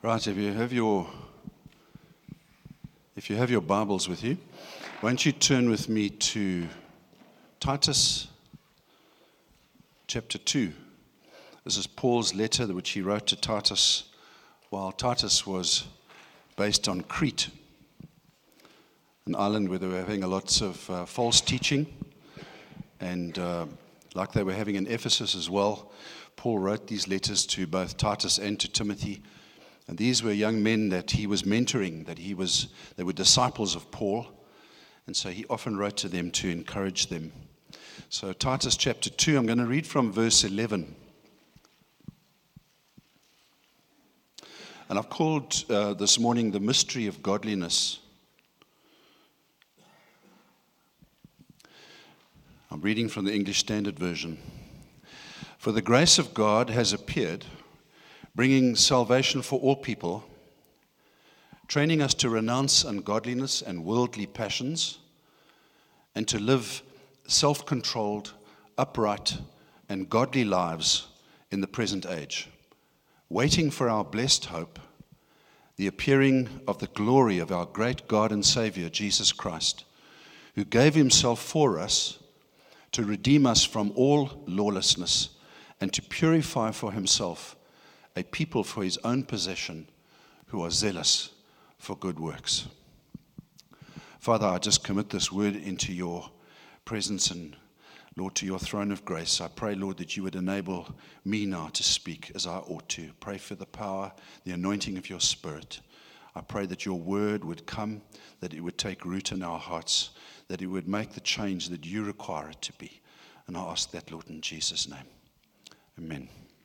Right, if you have your Bibles with you, won't you turn with me to Titus chapter 2. This is Paul's letter which he wrote to Titus while Titus was based on Crete, an island where they were having lots of false teaching, and like they were having in Ephesus as well. Paul wrote these letters to both Titus and to Timothy. And these were young men that he was mentoring, they were disciples of Paul. And so he often wrote to them to encourage them. So Titus chapter 2, I'm going to read from verse 11. And I've called this morning the mystery of godliness. I'm reading from the English Standard Version. For the grace of God has appeared, bringing salvation for all people, training us to renounce ungodliness and worldly passions, and to live self-controlled, upright, and godly lives in the present age, waiting for our blessed hope, the appearing of the glory of our great God and Savior, Jesus Christ, who gave himself for us to redeem us from all lawlessness and to purify for himself a people for his own possession who are zealous for good works. Father, I just commit this word into your presence and, Lord, to your throne of grace. I pray, Lord, that you would enable me now to speak as I ought to. Pray for the power, the anointing of your Spirit. I pray that your word would come, that it would take root in our hearts, that it would make the change that you require it to be. And I ask that, Lord, in Jesus' name. Amen.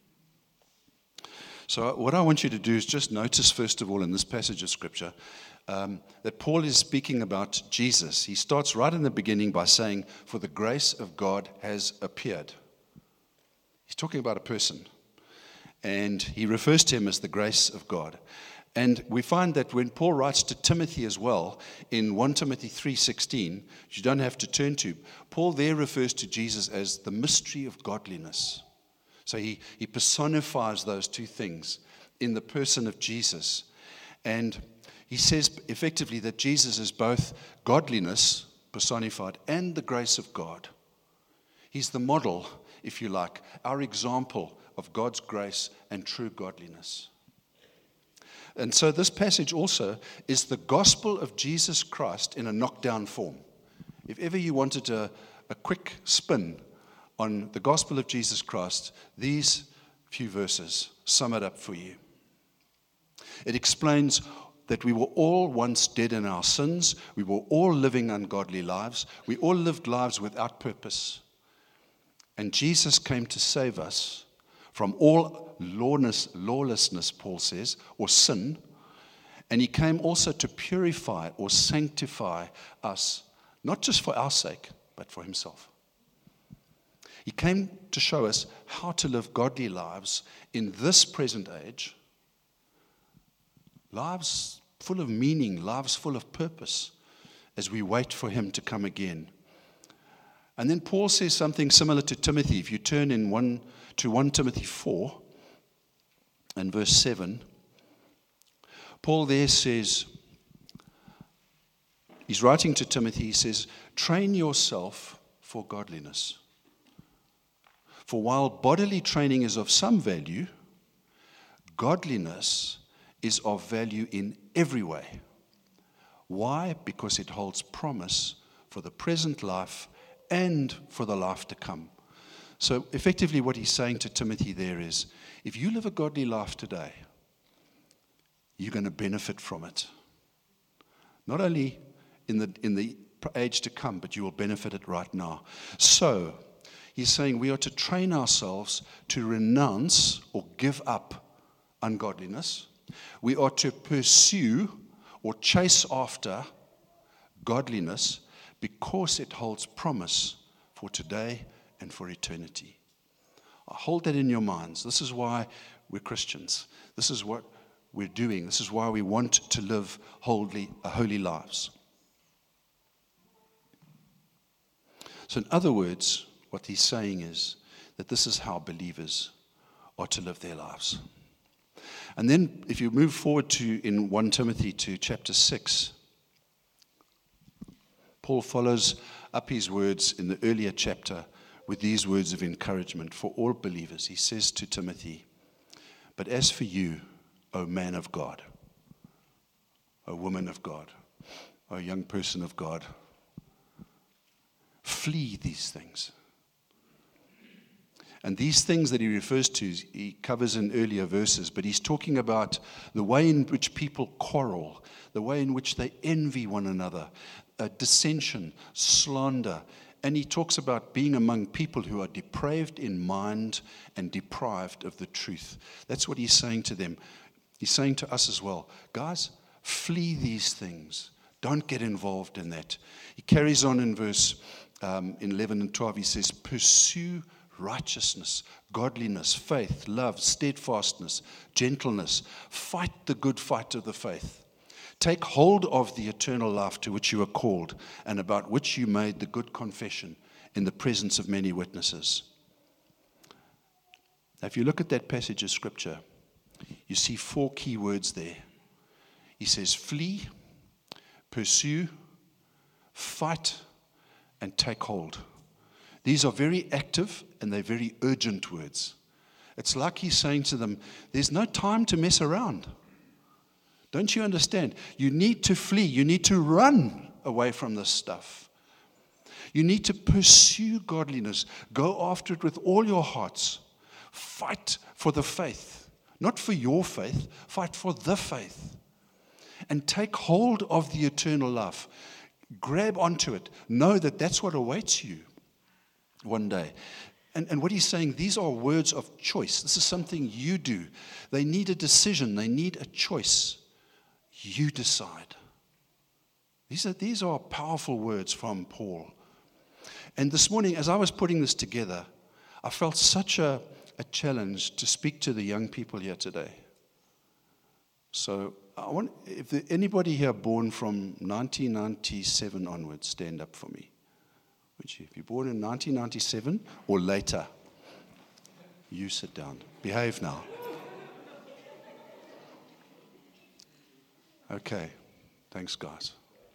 So what I want you to do is just notice, first of all, in this passage of Scripture, that Paul is speaking about Jesus. He starts right in the beginning by saying, for the grace of God has appeared. He's talking about a person. And he refers to him as the grace of God. And we find that when Paul writes to Timothy as well, in 1 Timothy 3:16, which you don't have to turn to, Paul there refers to Jesus as the mystery of godliness. So he personifies those two things in the person of Jesus. And he says effectively that Jesus is both godliness personified and the grace of God. He's the model, if you like, our example of God's grace and true godliness. And so this passage also is the gospel of Jesus Christ in a knockdown form. If ever you wanted a quick spin on the gospel of Jesus Christ, these few verses sum it up for you. It explains that we were all once dead in our sins. We were all living ungodly lives. We all lived lives without purpose. And Jesus came to save us from all lawlessness, Paul says, or sin. And he came also to purify or sanctify us, not just for our sake, but for himself. He came to show us how to live godly lives in this present age, lives full of meaning, lives full of purpose, as we wait for him to come again. And then Paul says something similar to Timothy. If you turn to 1 Timothy 4 and verse 7, Paul there says, he's writing to Timothy, he says, train yourself for godliness. For while bodily training is of some value, godliness is of value in every way. Why? Because it holds promise for the present life and for the life to come. So effectively what he's saying to Timothy there is, if you live a godly life today, you're going to benefit from it. Not only in the age to come, but you will benefit it right now. So he's saying we are to train ourselves to renounce or give up ungodliness. We are to pursue or chase after godliness because it holds promise for today and for eternity. Hold that in your minds. This is why we're Christians. This is what we're doing. This is why we want to live holy lives. So in other words, what he's saying is that this is how believers are to live their lives. And then if you move forward in 1 Timothy to chapter 6, Paul follows up his words in the earlier chapter with these words of encouragement for all believers. He says to Timothy, "But as for you, O man of God, O woman of God, O young person of God, flee these things." And these things that he refers to, he covers in earlier verses, but he's talking about the way in which people quarrel, the way in which they envy one another, dissension, slander. And he talks about being among people who are depraved in mind and deprived of the truth. That's what he's saying to them. He's saying to us as well, guys, flee these things. Don't get involved in that. He carries on in verse 11 and 12. He says, pursue righteousness, godliness, faith, love, steadfastness, gentleness. Fight the good fight of the faith. Take hold of the eternal life to which you are called and about which you made the good confession in the presence of many witnesses. Now, if you look at that passage of Scripture, you see 4 key words there. He says, flee, pursue, fight, and take hold. These are very active and they're very urgent words. It's like he's saying to them, there's no time to mess around. Don't you understand? You need to flee. You need to run away from this stuff. You need to pursue godliness. Go after it with all your hearts. Fight for the faith. Not for your faith. Fight for the faith. And take hold of the eternal life. Grab onto it. Know that that's what awaits you one day. And what he's saying, these are words of choice. This is something you do. They need a decision. They need a choice. You decide. These are powerful words from Paul. And this morning, as I was putting this together, I felt such a challenge to speak to the young people here today. So I want, if there, anybody here born from 1997 onwards, stand up for me. Would you? If you're born in 1997 or later, you sit down. Behave now. Okay. Thanks, guys.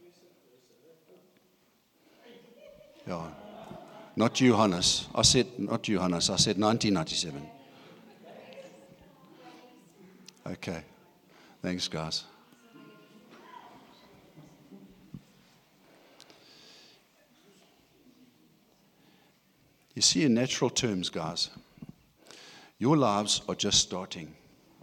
Yeah. Not you, Hannes. I said, not you, Hannes. I said 1997. Okay. Thanks, guys. You see, in natural terms, guys, your lives are just starting.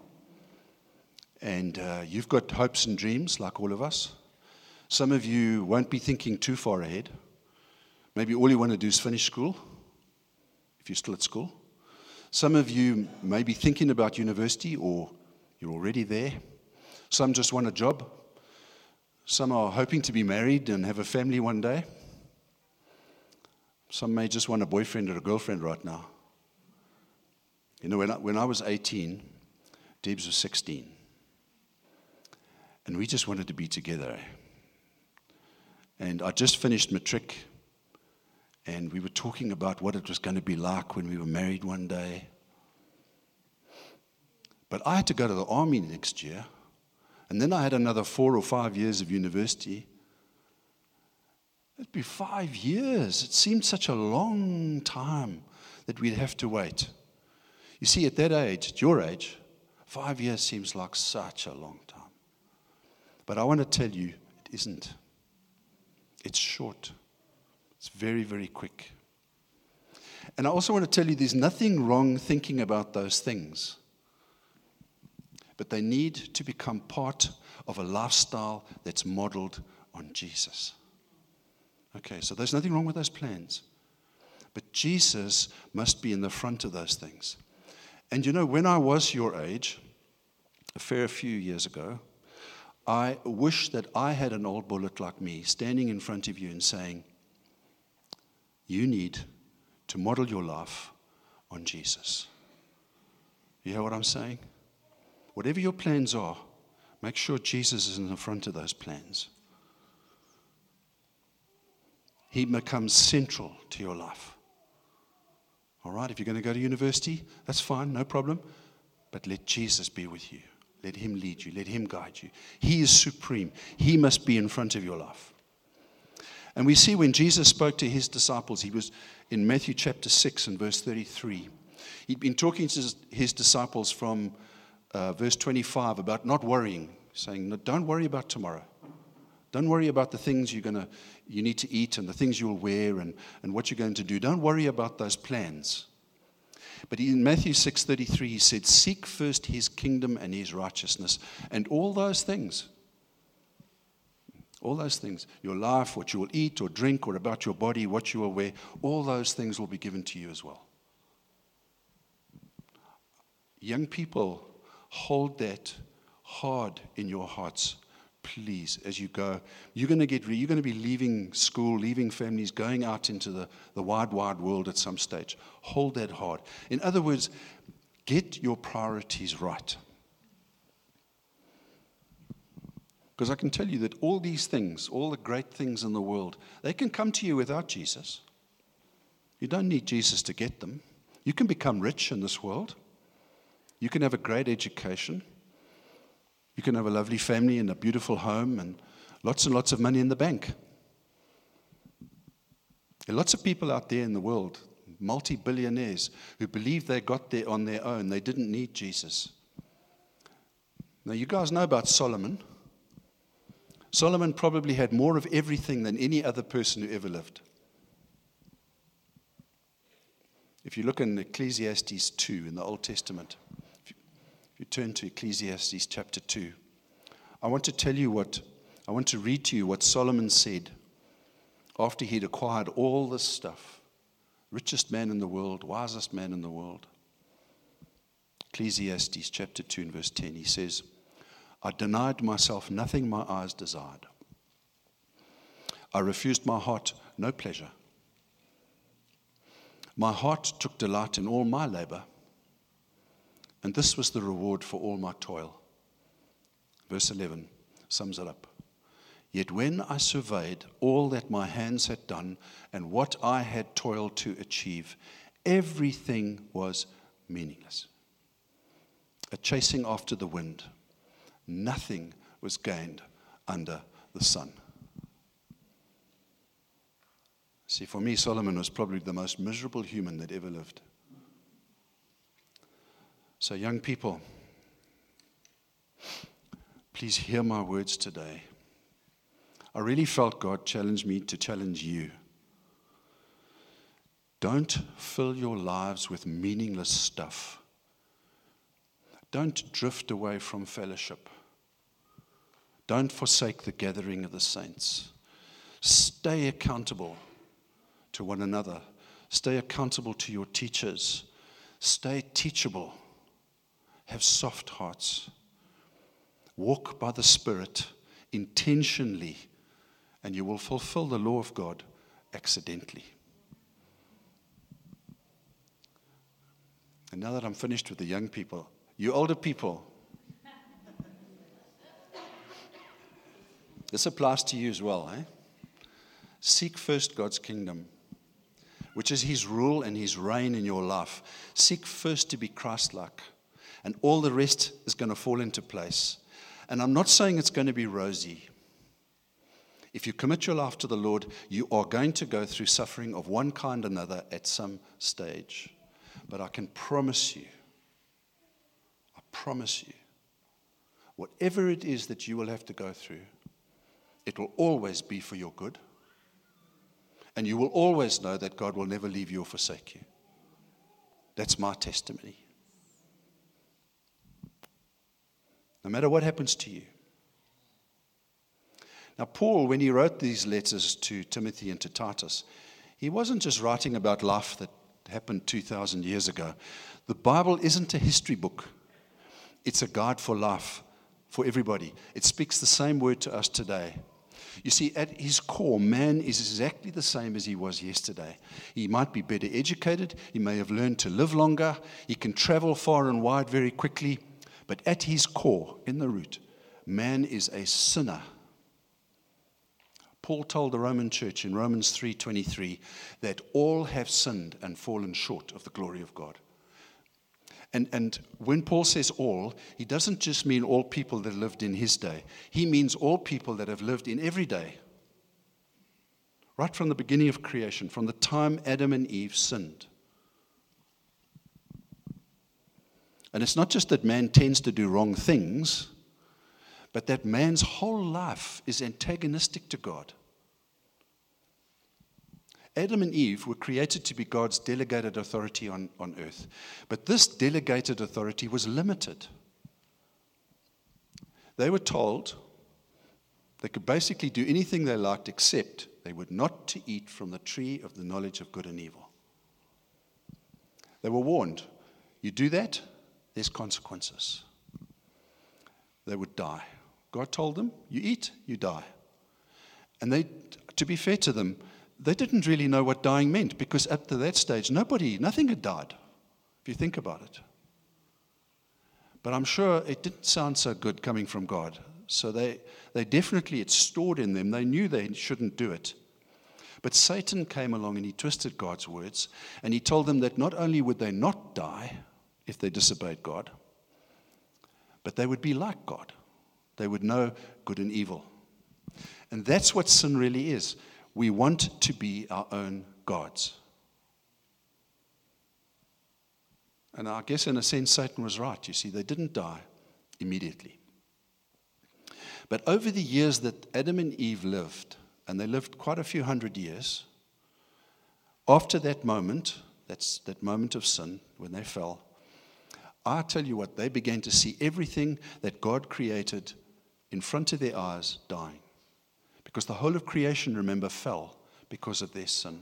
And you've got hopes and dreams, like all of us. Some of you won't be thinking too far ahead. Maybe all you want to do is finish school, if you're still at school. Some of you may be thinking about university, or you're already there. Some just want a job. Some are hoping to be married and have a family one day. Some may just want a boyfriend or a girlfriend right now. You know, when I was 18, Debs was 16. And we just wanted to be together. And I just finished matric. And we were talking about what it was going to be like when we were married one day. But I had to go to the army next year. And then I had another 4 or 5 years of university. It'd be 5 years. It seemed such a long time that we'd have to wait. You see, at that age, at your age, 5 years seems like such a long time. But I want to tell you, it isn't. It's short. It's very, very quick. And I also want to tell you there's nothing wrong thinking about those things. But they need to become part of a lifestyle that's modeled on Jesus. Okay, so there's nothing wrong with those plans. But Jesus must be in the front of those things. And you know, when I was your age, a fair few years ago, I wish that I had an old bullet like me standing in front of you and saying, you need to model your life on Jesus. You hear what I'm saying? Whatever your plans are, make sure Jesus is in the front of those plans. He becomes central to your life. All right, if you're going to go to university, that's fine, no problem. But let Jesus be with you. Let him lead you. Let him guide you. He is supreme. He must be in front of your life. And we see when Jesus spoke to his disciples, he was in Matthew chapter 6 and verse 33. He'd been talking to his disciples from verse 25 about not worrying, saying, no, don't worry about tomorrow. Don't worry about the things you need to eat and the things you'll wear and what you're going to do. Don't worry about those plans. But in Matthew 6:33, he said, seek first his kingdom and his righteousness, and all those things, your life, what you will eat or drink, or about your body, what you will wear, all those things will be given to you as well. Young people, hold that hard in your hearts, please, as you go. You're going to be leaving school, leaving families, going out into the wide, wide world at some stage. Hold that hard. In other words, get your priorities right. Because I can tell you that all these things, all the great things in the world, they can come to you without Jesus. You don't need Jesus to get them. You can become rich in this world. You can have a great education. You can have a lovely family and a beautiful home and lots of money in the bank. There are lots of people out there in the world, multi-billionaires, who believe they got there on their own. They didn't need Jesus. Now, you guys know about Solomon. Solomon probably had more of everything than any other person who ever lived. If you look in Ecclesiastes 2 in the Old Testament, if you turn to Ecclesiastes chapter 2, I want to read to you what Solomon said after he'd acquired all this stuff. Richest man in the world, wisest man in the world. Ecclesiastes chapter 2 and verse 10, he says, I denied myself nothing my eyes desired. I refused my heart no pleasure. My heart took delight in all my labor, and this was the reward for all my toil. Verse 11 sums it up. Yet when I surveyed all that my hands had done and what I had toiled to achieve, everything was meaningless. A chasing after the wind. Nothing was gained under the sun. See, for me, Solomon was probably the most miserable human that ever lived. So, young people, please hear my words today. I really felt God challenged me to challenge you. Don't fill your lives with meaningless stuff. Don't drift away from fellowship. Don't forsake the gathering of the saints. Stay accountable to one another. Stay accountable to your teachers. Stay teachable. Have soft hearts. Walk by the Spirit intentionally, and you will fulfill the law of God accidentally. And now that I'm finished with the young people, you older people, this applies to you as well, eh? Seek first God's kingdom, which is his rule and his reign in your life. Seek first to be Christ-like, and all the rest is going to fall into place. And I'm not saying it's going to be rosy. If you commit your life to the Lord, you are going to go through suffering of one kind or another at some stage. But I can promise you, whatever it is that you will have to go through, it will always be for your good. And you will always know that God will never leave you or forsake you. That's my testimony. No matter what happens to you. Now, Paul, when he wrote these letters to Timothy and to Titus, he wasn't just writing about life that happened 2,000 years ago. The Bible isn't a history book. It's a guide for life, for everybody. It speaks the same word to us today. You see, at his core, man is exactly the same as he was yesterday. He might be better educated. He may have learned to live longer. He can travel far and wide very quickly. But at his core, in the root, man is a sinner. Paul told the Roman church in Romans 3:23 that all have sinned and fallen short of the glory of God. And when Paul says all, he doesn't just mean all people that lived in his day. He means all people that have lived in every day. Right from the beginning of creation, from the time Adam and Eve sinned. And it's not just that man tends to do wrong things, but that man's whole life is antagonistic to God. Adam and Eve were created to be God's delegated authority on earth. But this delegated authority was limited. They were told they could basically do anything they liked except they were not to eat from the tree of the knowledge of good and evil. They were warned, you do that, there's consequences. They would die. God told them, you eat, you die. And they, to be fair to them, they didn't really know what dying meant, because up to that stage, nothing had died, if you think about it. But I'm sure it didn't sound so good coming from God. So they definitely, it's stored in them. They knew they shouldn't do it. But Satan came along and he twisted God's words, and he told them that not only would they not die if they disobeyed God, but they would be like God. They would know good and evil. And that's what sin really is. We want to be our own gods. And I guess in a sense Satan was right. You see, they didn't die immediately. But over the years that Adam and Eve lived, and they lived quite a few hundred years, after that moment, that's that moment of sin, when they fell, I tell you what, they began to see everything that God created in front of their eyes dying. Because the whole of creation, remember, fell because of their sin.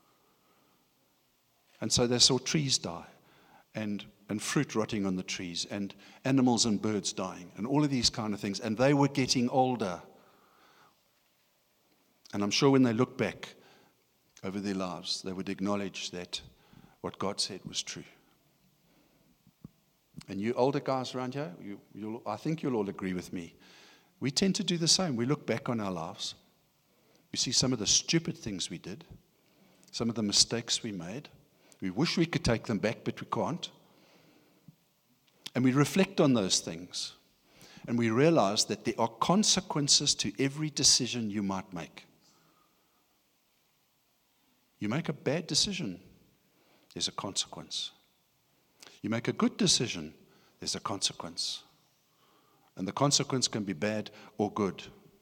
And so they saw trees die, and fruit rotting on the trees, and animals and birds dying, and all of these kind of things. And they were getting older. And I'm sure when they look back over their lives, they would acknowledge that what God said was true. And you older guys around here, I think you'll all agree with me. We tend to do the same. We look back on our lives. We see some of the stupid things we did, some of the mistakes we made. We wish we could take them back, but we can't. And we reflect on those things. And we realize that there are consequences to every decision you might make. You make a bad decision, there's a consequence. You make a good decision, there's a consequence. And the consequence can be bad or good.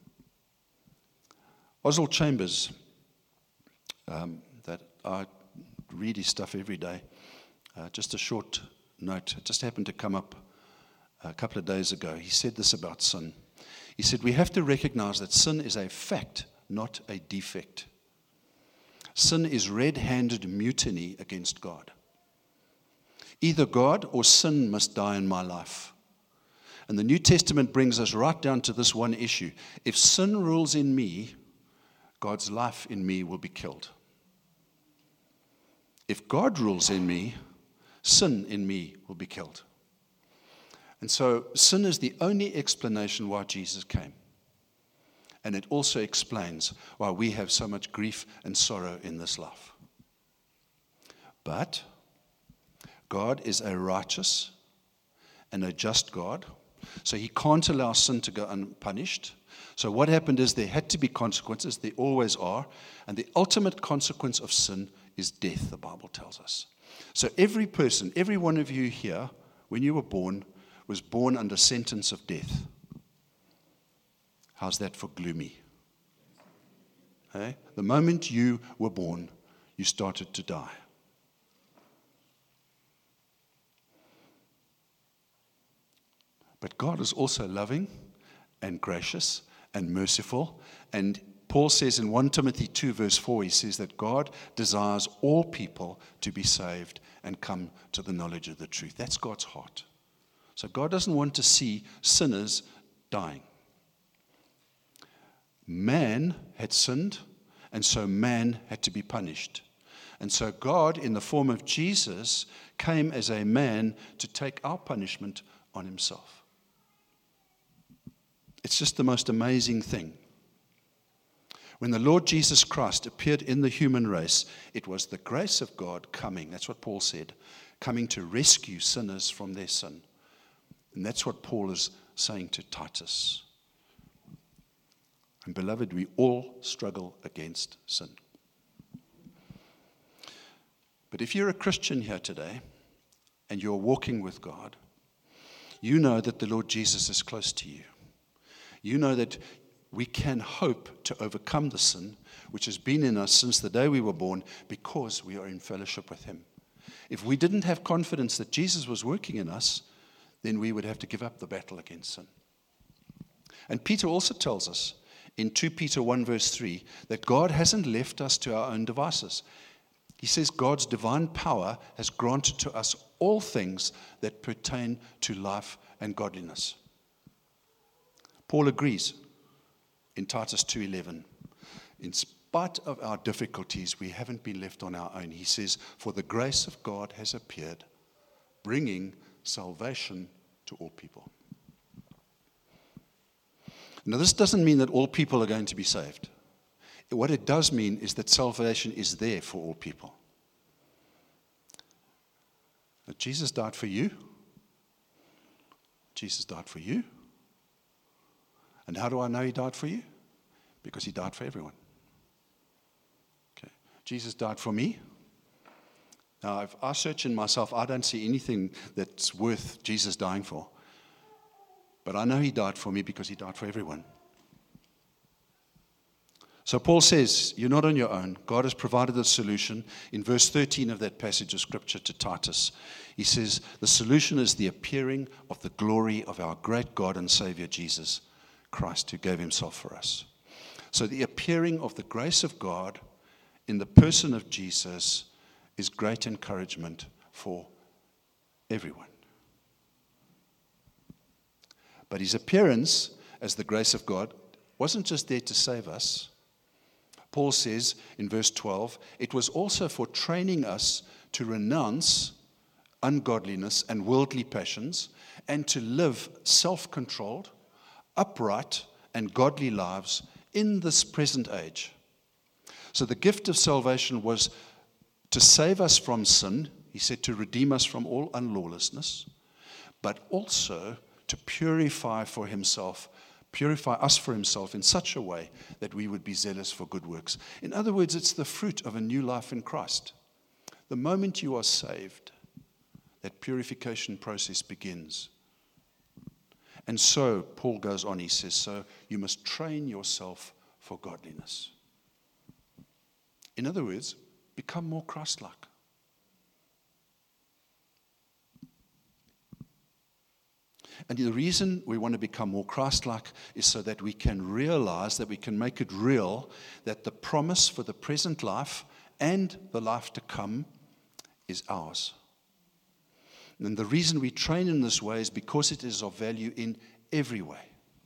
Oswald Chambers, that I read his stuff every day, just a short note, it just happened to come up a couple of days ago. He said this about sin. He said, we have to recognize that sin is a fact, not a defect. Sin is red-handed mutiny against God. Either God or sin must die in my life. And the New Testament brings us right down to this one issue. If sin rules in me, God's life in me will be killed. If God rules in me, sin in me will be killed. And so sin is the only explanation why Jesus came. And it also explains why we have so much grief and sorrow in this life. But God is a righteous and a just God. So he can't allow sin to go unpunished. So what happened is there had to be consequences. There always are. And the ultimate consequence of sin is death, the Bible tells us. So every person, every one of you here, when you were born, was born under sentence of death. How's that for gloomy? Hey? The moment you were born, you started to die. But God is also loving and gracious and merciful. And Paul says in 1 Timothy 2 verse 4, he says that God desires all people to be saved and come to the knowledge of the truth. That's God's heart. So God doesn't want to see sinners dying. Man had sinned, and so man had to be punished. And so God, in the form of Jesus, came as a man to take our punishment on himself. It's just the most amazing thing. When the Lord Jesus Christ appeared in the human race, it was the grace of God coming, that's what Paul said, coming to rescue sinners from their sin. And that's what Paul is saying to Titus. And beloved, we all struggle against sin. But if you're a Christian here today and you're walking with God, you know that the Lord Jesus is close to you. You know that we can hope to overcome the sin which has been in us since the day we were born because we are in fellowship with Him. If we didn't have confidence that Jesus was working in us, then we would have to give up the battle against sin. And Peter also tells us in 2 Peter 1 verse 3 that God hasn't left us to our own devices. He says God's divine power has granted to us all things that pertain to life and godliness. Paul agrees in Titus 2:11. In spite of our difficulties, we haven't been left on our own. He says, for the grace of God has appeared, bringing salvation to all people. Now, this doesn't mean that all people are going to be saved. What it does mean is that salvation is there for all people. But Jesus died for you. Jesus died for you. And how do I know He died for you? Because He died for everyone. Okay. Jesus died for me. Now, if I search in myself, I don't see anything that's worth Jesus dying for. But I know He died for me because He died for everyone. So Paul says, you're not on your own. God has provided the solution. In verse 13 of that passage of Scripture to Titus, he says, the solution is the appearing of the glory of our great God and Savior Jesus Christ, who gave Himself for us. So the appearing of the grace of God in the person of Jesus is great encouragement for everyone. But His appearance as the grace of God wasn't just there to save us. Paul says in verse 12, it was also for training us to renounce ungodliness and worldly passions and to live self-controlled, upright, and godly lives in this present age. So the gift of salvation was to save us from sin, he said, to redeem us from all unlawlessness, but also to purify us for Himself in such a way that we would be zealous for good works. In other words, it's the fruit of a new life in Christ. The moment you are saved, that purification process begins. And so, Paul goes on, he says, so you must train yourself for godliness. In other words, become more Christ-like. And the reason we want to become more Christ-like is so that we can realize, that we can make it real, that the promise for the present life and the life to come is ours. And the reason we train in this way is because it is of value in every way.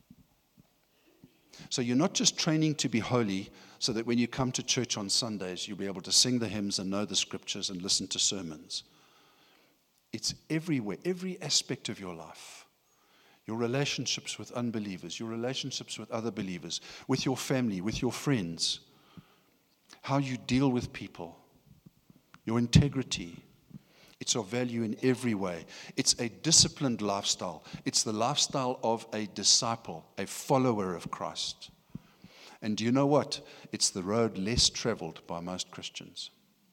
So you're not just training to be holy so that when you come to church on Sundays, you'll be able to sing the hymns and know the scriptures and listen to sermons. It's everywhere, every aspect of your life. Your relationships with unbelievers, your relationships with other believers, with your family, with your friends, how you deal with people, your integrity. It's of value in every way. It's a disciplined lifestyle. It's the lifestyle of a disciple, a follower of Christ. And do you know what? It's the road less traveled by most Christians.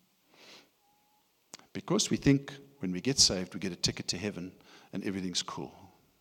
Because we think when we get saved, we get a ticket to heaven and everything's cool.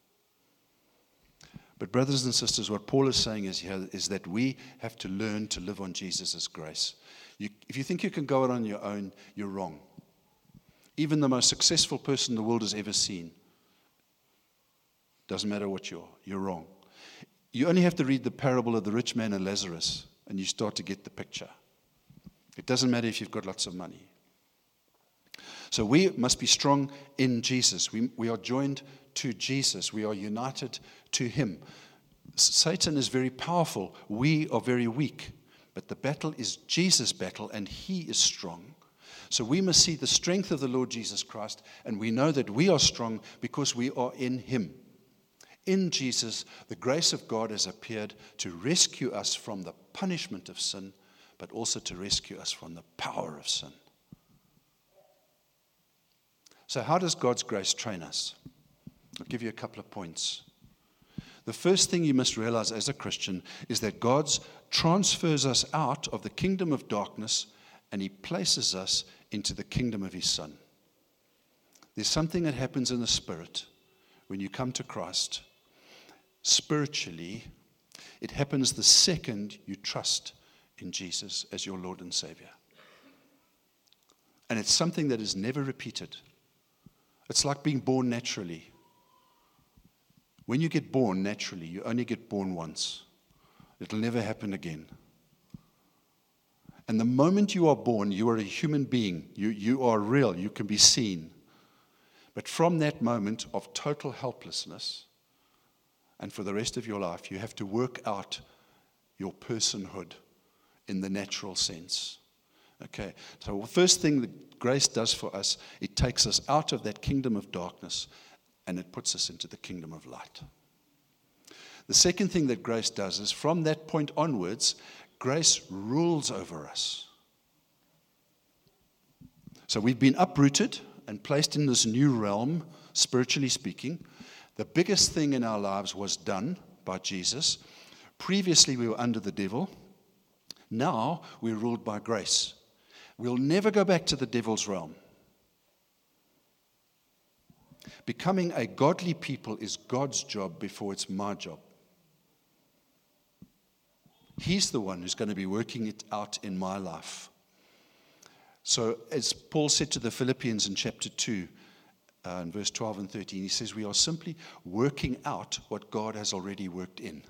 But brothers and sisters, what Paul is saying is that we have to learn to live on Jesus' grace. If you think you can go it on your own, you're wrong. Even the most successful person the world has ever seen, doesn't matter what you're wrong. You only have to read the parable of the rich man and Lazarus, and you start to get the picture. It doesn't matter if you've got lots of money. So we must be strong in Jesus. We are joined to Jesus. We are united to Him. Satan is very powerful. We are very weak. But the battle is Jesus' battle, and He is strong. So we must see the strength of the Lord Jesus Christ, and we know that we are strong because we are in Him. In Jesus, the grace of God has appeared to rescue us from the punishment of sin, but also to rescue us from the power of sin. So how does God's grace train us? I'll give you a couple of points. The first thing you must realize as a Christian is that God transfers us out of the kingdom of darkness and He places us into the kingdom of His Son. There's something that happens in the Spirit when you come to Christ. Spiritually, it happens the second you trust in Jesus as your Lord and Savior. And it's something that is never repeated. It's like being born naturally. When you get born naturally, you only get born once. It'll never happen again. And the moment you are born, you are a human being. You are real. You can be seen. But from that moment of total helplessness, and for the rest of your life, you have to work out your personhood in the natural sense. Okay, so the first thing that grace does for us, it takes us out of that kingdom of darkness and it puts us into the kingdom of light. The second thing that grace does is from that point onwards, grace rules over us. So we've been uprooted and placed in this new realm, spiritually speaking. The biggest thing in our lives was done by Jesus. Previously, we were under the devil. Now, we're ruled by grace. We'll never go back to the devil's realm. Becoming a godly people is God's job before it's my job. He's the one who's going to be working it out in my life. So, as Paul said to the Philippians in chapter 2, in verse 12 and 13, he says, we are simply working out what God has already worked in.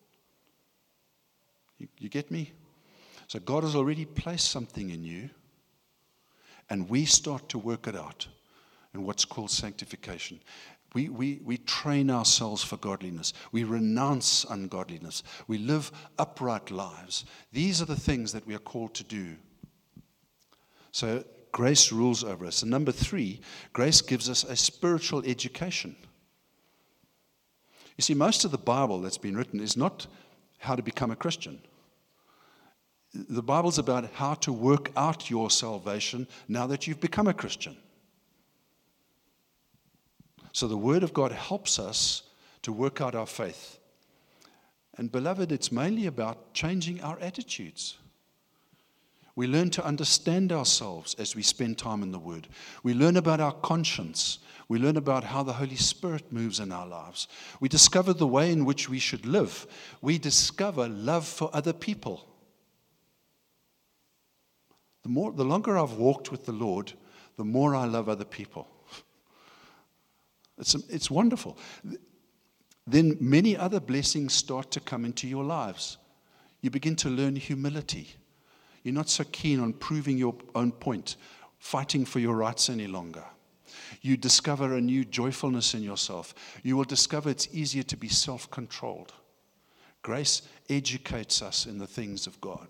You get me? So God has already placed something in you, and we start to work it out in what's called sanctification. We train ourselves for godliness. We renounce ungodliness. We live upright lives. These are the things that we are called to do. So grace rules over us. And number 3, grace gives us a spiritual education. You see, most of the Bible that's been written is not how to become a Christian. The Bible's about how to work out your salvation now that you've become a Christian. So the Word of God helps us to work out our faith. And beloved, it's mainly about changing our attitudes. We learn to understand ourselves as we spend time in the Word. We learn about our conscience. We learn about how the Holy Spirit moves in our lives. We discover the way in which we should live. We discover love for other people. The longer I've walked with the Lord, the more I love other people. It's wonderful. Then many other blessings start to come into your lives. You begin to learn humility. You're not so keen on proving your own point, fighting for your rights any longer. You discover a new joyfulness in yourself. You will discover it's easier to be self-controlled. Grace educates us in the things of God.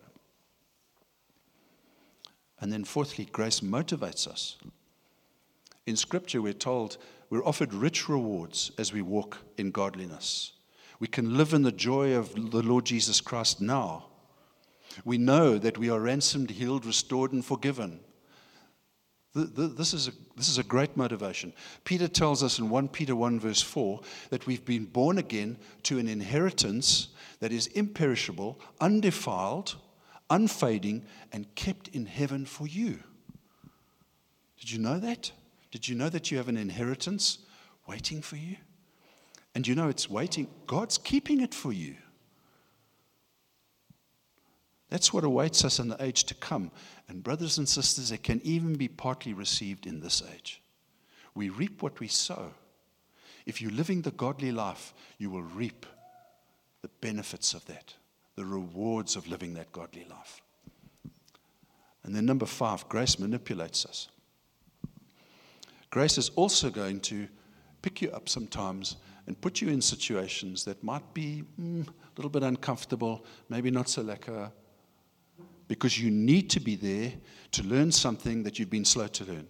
And then fourthly, grace motivates us. In Scripture, we're offered rich rewards as we walk in godliness. We can live in the joy of the Lord Jesus Christ now. We know that we are ransomed, healed, restored, and forgiven. This is a great motivation. Peter tells us in 1 Peter 1 verse 4 that we've been born again to an inheritance that is imperishable, undefiled, unfading, and kept in heaven for you. Did you know that? Did you know that you have an inheritance waiting for you? And you know it's waiting. God's keeping it for you. That's what awaits us in the age to come. And brothers and sisters, it can even be partly received in this age. We reap what we sow. If you're living the godly life, you will reap the benefits of that, the rewards of living that godly life. And then number 5, grace manipulates us. Grace is also going to pick you up sometimes and put you in situations that might be a little bit uncomfortable, maybe not so lekker, because you need to be there to learn something that you've been slow to learn.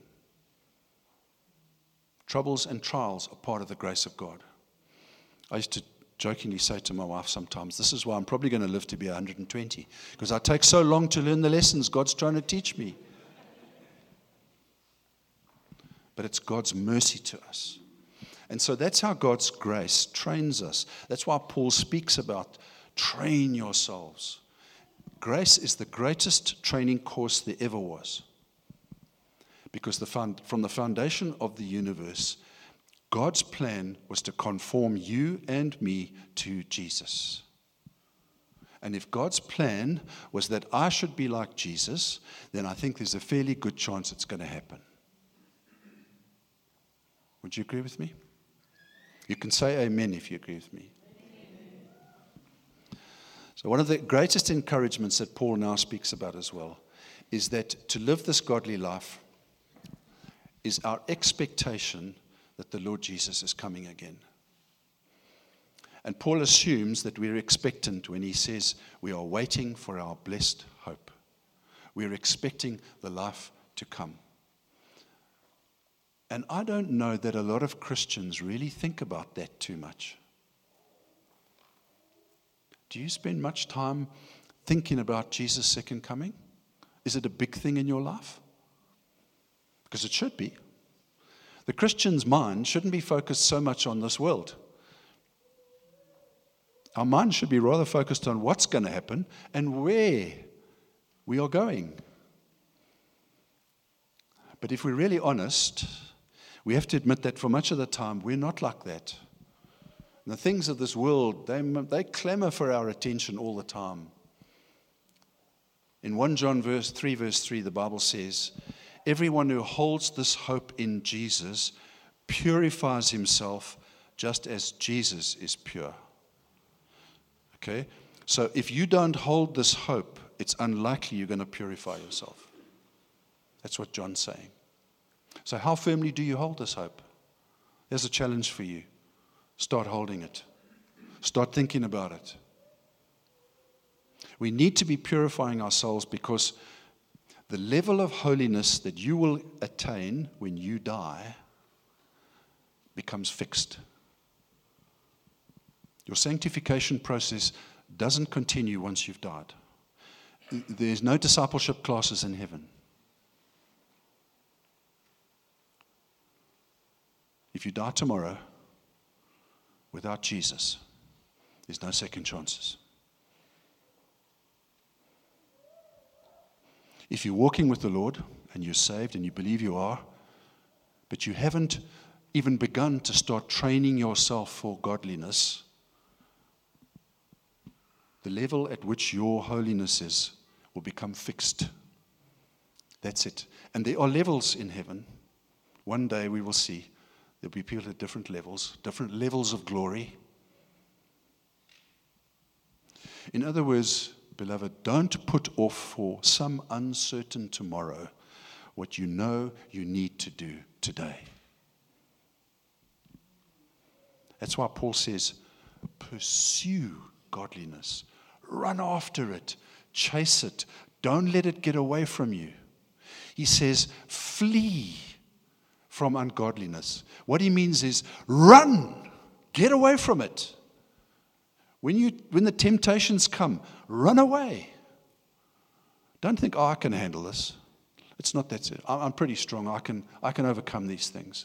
Troubles and trials are part of the grace of God. I used to jokingly say to my wife sometimes, this is why I'm probably going to live to be 120, because I take so long to learn the lessons God's trying to teach me. but it's God's mercy to us. And so that's how God's grace trains us. That's why Paul speaks about train yourselves. Grace is the greatest training course there ever was. Because from the foundation of the universe, God's plan was to conform you and me to Jesus. And if God's plan was that I should be like Jesus, then I think there's a fairly good chance it's going to happen. Would you agree with me? You can say amen if you agree with me. So one of the greatest encouragements that Paul now speaks about as well is that to live this godly life is our expectation that the Lord Jesus is coming again. And Paul assumes that we're expectant when he says we are waiting for our blessed hope. We're expecting the life to come. And I don't know that a lot of Christians really think about that too much. Do you spend much time thinking about Jesus' second coming? Is it a big thing in your life? Because it should be. The Christian's mind shouldn't be focused so much on this world. Our mind should be rather focused on what's going to happen and where we are going. But if we're really honest, we have to admit that for much of the time, we're not like that. And the things of this world, they clamor for our attention all the time. In 1 John 3, verse 3, the Bible says, everyone who holds this hope in Jesus purifies himself just as Jesus is pure. Okay? So if you don't hold this hope, it's unlikely you're going to purify yourself. That's what John's saying. So how firmly do you hold this hope? There's a challenge for you. Start holding it. Start thinking about it. We need to be purifying ourselves because the level of holiness that you will attain when you die becomes fixed. Your sanctification process doesn't continue once you've died. There's no discipleship classes in heaven. If you die tomorrow without Jesus, there's no second chances. If you're walking with the Lord and you're saved and you believe you are, but you haven't even begun to start training yourself for godliness, the level at which your holiness is will become fixed. That's it. And there are levels in heaven. One day we will see there'll be people at different levels of glory. In other words, beloved, don't put off for some uncertain tomorrow what you know you need to do today. That's why Paul says, pursue godliness. Run after it. Chase it. Don't let it get away from you. He says, flee from ungodliness. What he means is, run. Get away from it. When the temptations come, run away. Don't think, I can handle this. It's not that. I'm pretty strong. I can overcome these things.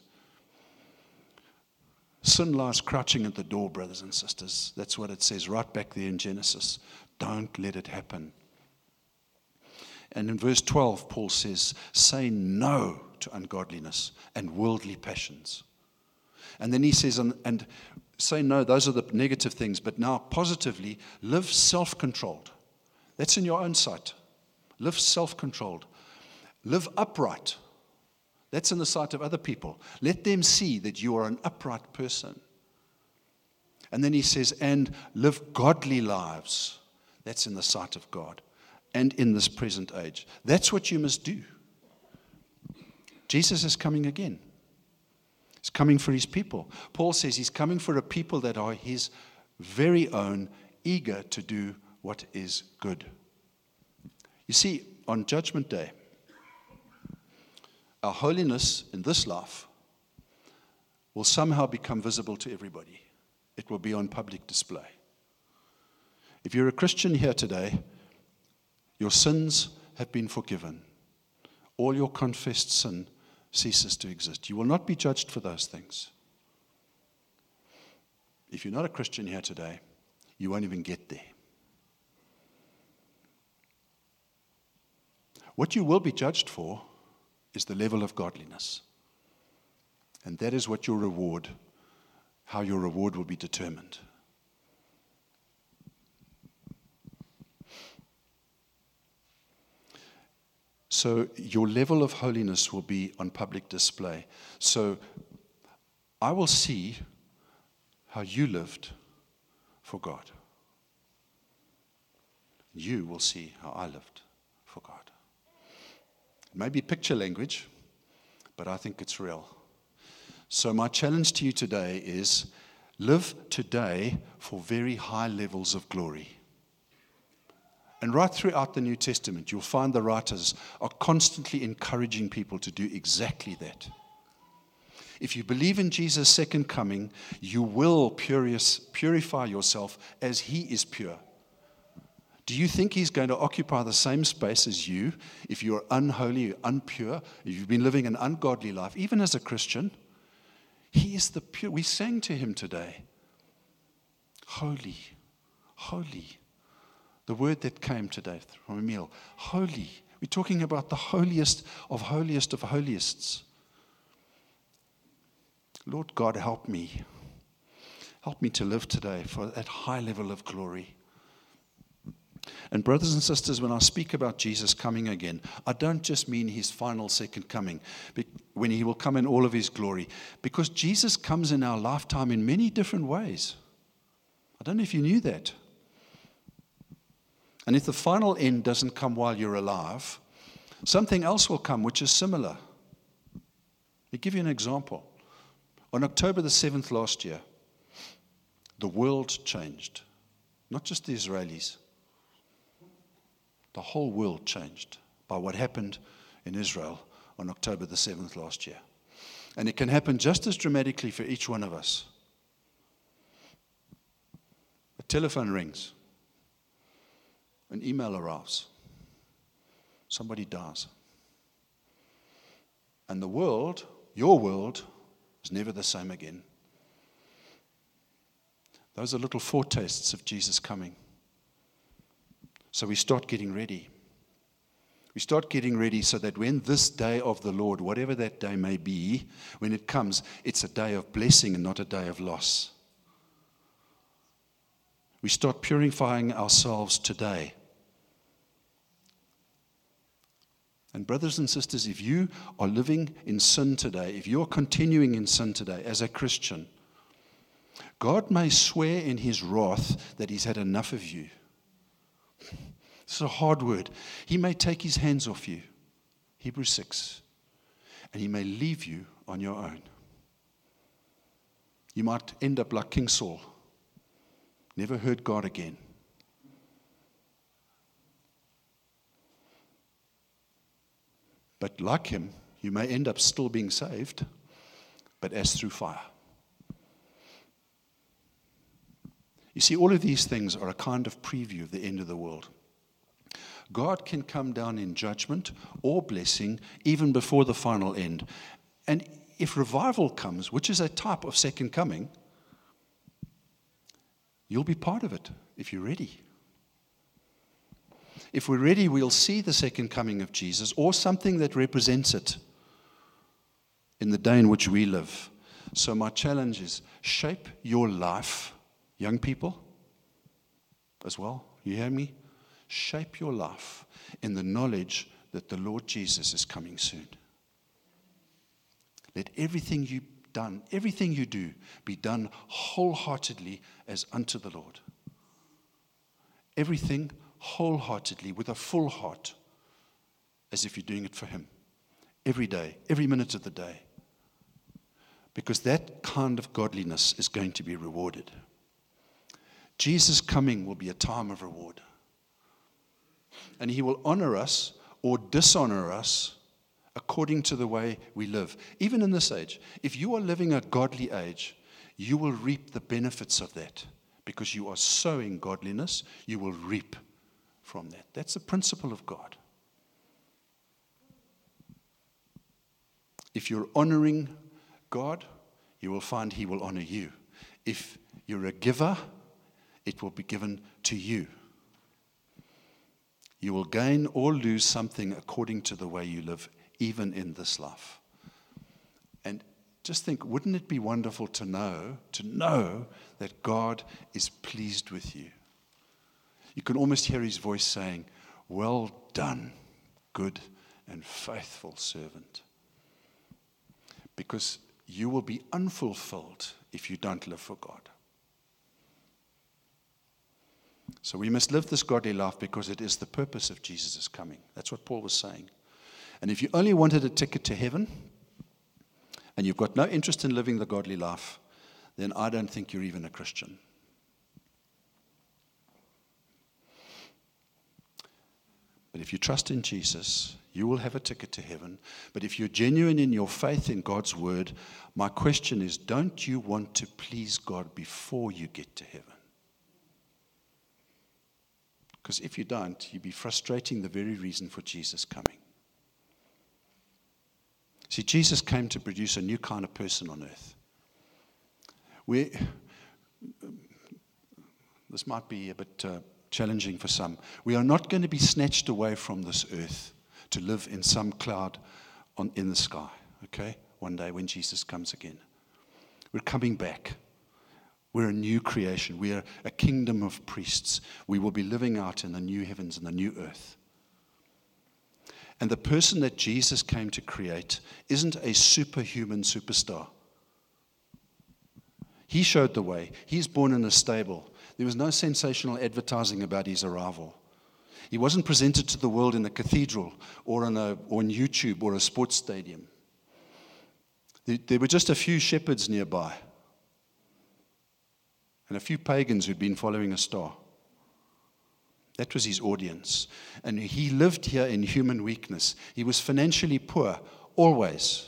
Sin lies crouching at the door, brothers and sisters. That's what it says right back there in Genesis. Don't let it happen. And in verse 12, Paul says, say no to ungodliness and worldly passions. And then he says, and say no, those are the negative things, but now positively, live self-controlled. That's in your own sight. Live self-controlled. Live upright. That's in the sight of other people. Let them see that you are an upright person. And then he says, and live godly lives. That's in the sight of God and in this present age. That's what you must do. Jesus is coming again. He's coming for his people. Paul says he's coming for a people that are his very own, eager to do what is good. You see, on Judgment Day, our holiness in this life will somehow become visible to everybody. It will be on public display. If you're a Christian here today, your sins have been forgiven. All your confessed sin ceases to exist. You will not be judged for those things. If you're not a Christian here today, you won't even get there. What you will be judged for is the level of godliness. And that is what your reward, how your reward will be determined. So your level of holiness will be on public display. So I will see how you lived for God. You will see how I lived for God. It may be picture language, but I think it's real. So my challenge to you today is live today for very high levels of glory. And right throughout the New Testament, you'll find the writers are constantly encouraging people to do exactly that. If you believe in Jesus' second coming, you will purify yourself as he is pure. Do you think he's going to occupy the same space as you if you're unholy, impure, if you've been living an ungodly life, even as a Christian? He is the pure. We sang to him today. Holy, holy. The word that came today from Emil. Holy. We're talking about the holiest of holiest. Lord God, help me. Help me to live today for that high level of glory. And brothers and sisters, when I speak about Jesus coming again, I don't just mean his final second coming, when he will come in all of his glory, because Jesus comes in our lifetime in many different ways. I don't know if you knew that. And if the final end doesn't come while you're alive, something else will come which is similar. I'll give you an example. On October the 7th last year, the world changed. Not just the Israelis. The whole world changed by what happened in Israel on October the 7th last year. And it can happen just as dramatically for each one of us. A telephone rings. An email arrives. Somebody dies. And the world, your world, is never the same again. Those are little foretastes of Jesus coming. So we start getting ready. We start getting ready so that when this day of the Lord, whatever that day may be, when it comes, it's a day of blessing and not a day of loss. We start purifying ourselves today. And brothers and sisters, if you are living in sin today, if you're continuing in sin today as a Christian, God may swear in his wrath that he's had enough of you. It's a hard word. He may take his hands off you, Hebrews 6, and he may leave you on your own. You might end up like King Saul, never heard God again. But like him, you may end up still being saved, but as through fire. You see, all of these things are a kind of preview of the end of the world. God can come down in judgment or blessing even before the final end. And if revival comes, which is a type of second coming, you'll be part of it if you're ready. If we're ready, we'll see the second coming of Jesus or something that represents it in the day in which we live. So my challenge is shape your life, young people as well. You hear me? Shape your life in the knowledge that the Lord Jesus is coming soon. Let everything you do, be done wholeheartedly as unto the Lord. Everything wholeheartedly, with a full heart, as if you're doing it for him. Every day, every minute of the day. Because that kind of godliness is going to be rewarded. Jesus' coming will be a time of reward. And he will honor us or dishonor us according to the way we live. Even in this age, if you are living a godly age, you will reap the benefits of that. Because you are sowing godliness, you will reap from that. That's the principle of God. If you're honoring God, you will find He will honor you. If you're a giver, it will be given to you. You will gain or lose something according to the way you live, even in this life. And just think, wouldn't it be wonderful to know that God is pleased with you? You can almost hear His voice saying, "Well done, good and faithful servant." Because you will be unfulfilled if you don't live for God. So we must live this godly life because it is the purpose of Jesus' coming. That's what Paul was saying. And if you only wanted a ticket to heaven, and you've got no interest in living the godly life, then I don't think you're even a Christian. But if you trust in Jesus, you will have a ticket to heaven. But if you're genuine in your faith in God's word, my question is, don't you want to please God before you get to heaven? Because if you don't, you'll be frustrating the very reason for Jesus coming. See, Jesus came to produce a new kind of person on earth. This might be a bit challenging for some. We are not going to be snatched away from this earth to live in some cloud in the sky, okay? One day when Jesus comes again. We're coming back. We're a new creation. We are a kingdom of priests. We will be living out in the new heavens and the new earth. And the person that Jesus came to create isn't a superhuman superstar. He showed the way. He's born in a stable. There was no sensational advertising about his arrival. He wasn't presented to the world in a cathedral or on YouTube or a sports stadium. There were just a few shepherds nearby and a few pagans who'd been following a star. That was his audience. And he lived here in human weakness. He was financially poor, always.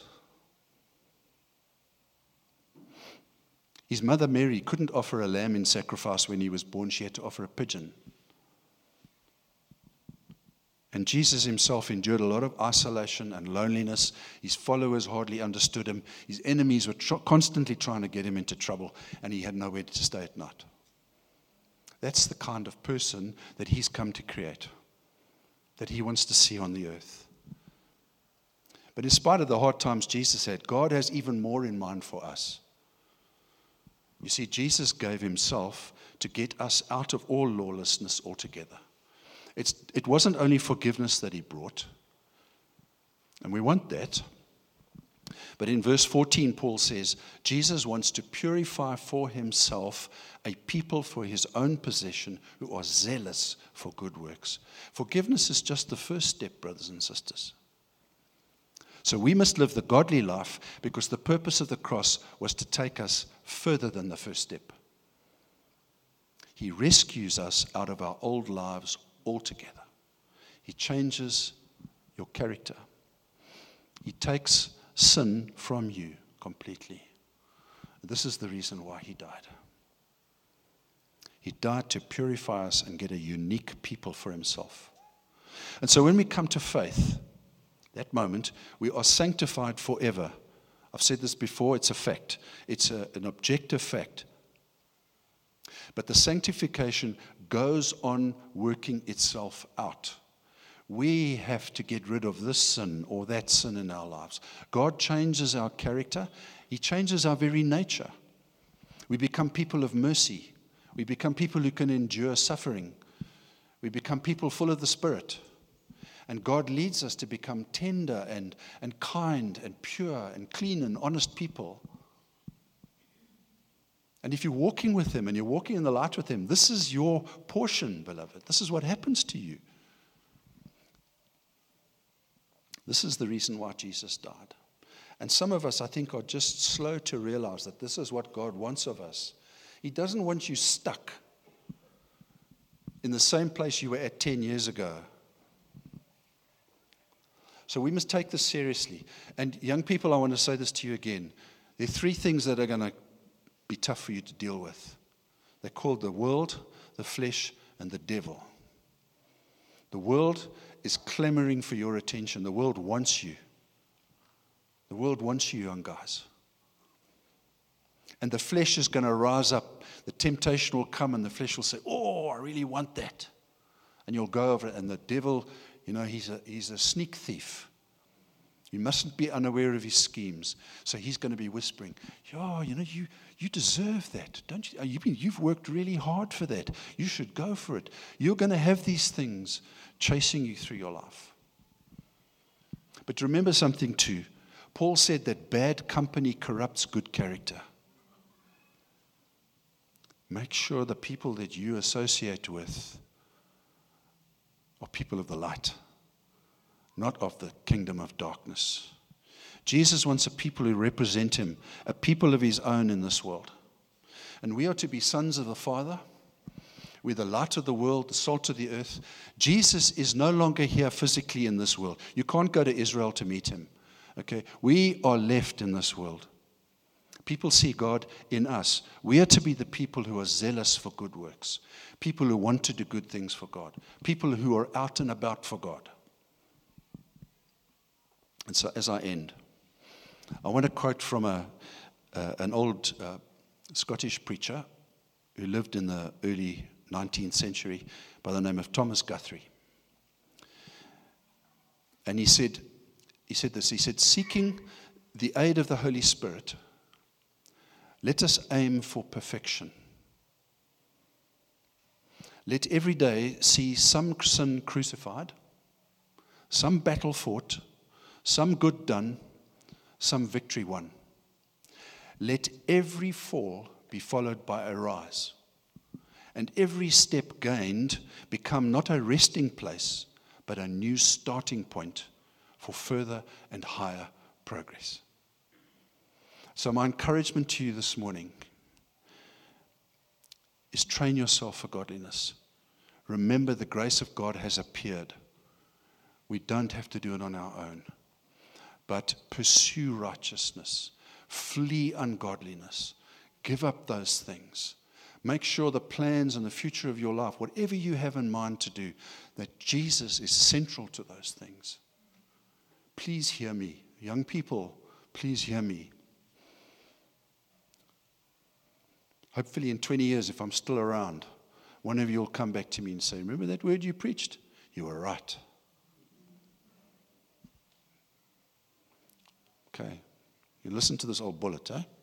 His mother Mary couldn't offer a lamb in sacrifice when he was born. She had to offer a pigeon. And Jesus himself endured a lot of isolation and loneliness. His followers hardly understood him. His enemies were constantly trying to get him into trouble, and he had nowhere to stay at night. That's the kind of person that he's come to create, that he wants to see on the earth. But in spite of the hard times Jesus had, God has even more in mind for us. You see, Jesus gave himself to get us out of all lawlessness altogether. It wasn't only forgiveness that he brought, and we want that. But in verse 14, Paul says, Jesus wants to purify for himself a people for his own possession who are zealous for good works. Forgiveness is just the first step, brothers and sisters. So we must live the godly life because the purpose of the cross was to take us further than the first step. He rescues us out of our old lives altogether. He changes your character. He takes sin from you completely. This is the reason why he died. He died to purify us and get a unique people for himself. And so when we come to faith, that moment, we are sanctified forever. I've said this before, it's a fact. It's an objective fact. But the sanctification goes on working itself out. We have to get rid of this sin or that sin in our lives. God changes our character. He changes our very nature. We become people of mercy. We become people who can endure suffering. We become people full of the Spirit. And God leads us to become tender and kind and pure and clean and honest people. And if you're walking with him and you're walking in the light with him, this is your portion, beloved. This is what happens to you. This is the reason why Jesus died. And some of us, I think, are just slow to realize that this is what God wants of us. He doesn't want you stuck in the same place you were at 10 years ago. So we must take this seriously. And young people, I want to say this to you again. There are three things that are going to be tough for you to deal with. They're called the world, the flesh, and the devil. The world is clamoring for your attention. The world wants you. The world wants you, young guys. And the flesh is going to rise up. The temptation will come and the flesh will say, oh, I really want that. And you'll go over it. And the devil, he's a sneak thief. You mustn't be unaware of his schemes. So he's going to be whispering, you deserve that, don't you? You've worked really hard for that. You should go for it. You're going to have these things chasing you through your life. But remember something too. Paul said that bad company corrupts good character. Make sure the people that you associate with are people of the light, not of the kingdom of darkness. Jesus wants a people who represent him, a people of his own in this world. And we are to be sons of the Father. We're the light of the world, the salt of the earth. Jesus is no longer here physically in this world. You can't go to Israel to meet him. Okay? We are left in this world. People see God in us. We are to be the people who are zealous for good works, people who want to do good things for God, people who are out and about for God. And so as I end, I want to quote from an old Scottish preacher who lived in the early 19th century by the name of Thomas Guthrie. And he said this, seeking the aid of the Holy Spirit, let us aim for perfection. Let every day see some sin crucified, some battle fought, some good done, some victory won. Let every fall be followed by a rise, and every step gained become not a resting place, but a new starting point for further and higher progress. So my encouragement to you this morning is train yourself for godliness. Remember, the grace of God has appeared. We don't have to do it on our own. But pursue righteousness. Flee ungodliness. Give up those things. Make sure the plans and the future of your life, whatever you have in mind to do, that Jesus is central to those things. Please hear me. Young people, please hear me. Hopefully in 20 years, if I'm still around, one of you will come back to me and say, remember that word you preached? You were right. Okay. You listen to this old bullet, eh?